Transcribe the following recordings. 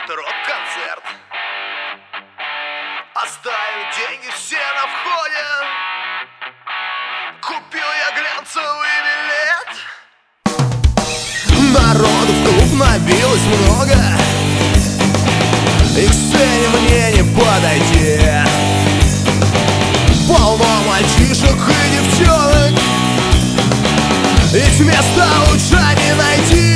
будет рок-концерт. Оставив деньги все на входе, купил я глянцевый билет. Народу в клуб набилось много, и к сцене мне не подойти. Полно мальчишек и девчонок, ведь места лучше не найти.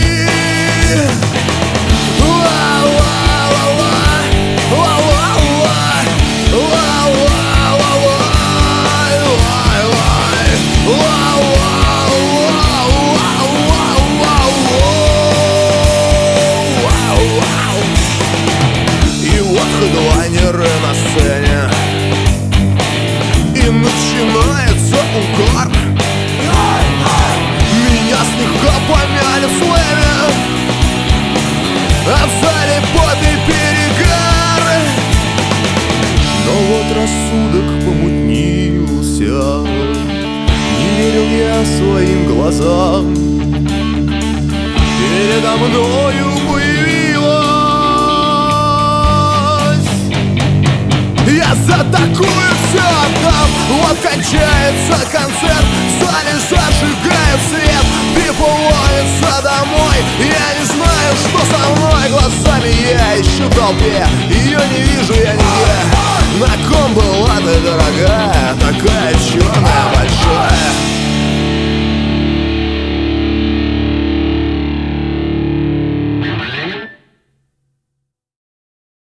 И вот хедлайнеры на сцене, и начинается укор. Меня слегка помяли в слэме, а в зале пот и перегар. Но вот рассудок помутнился, не верил я своим глазам. Передо мною появилась я за такую все отдам. Вот кончается концерт, в зале зажигают свет, people ловится домой. Я не знаю, что со мной, глазами я ищу в толпе, ее не вижу я нигде. На ком была ты, дорогая, такая черная, большая?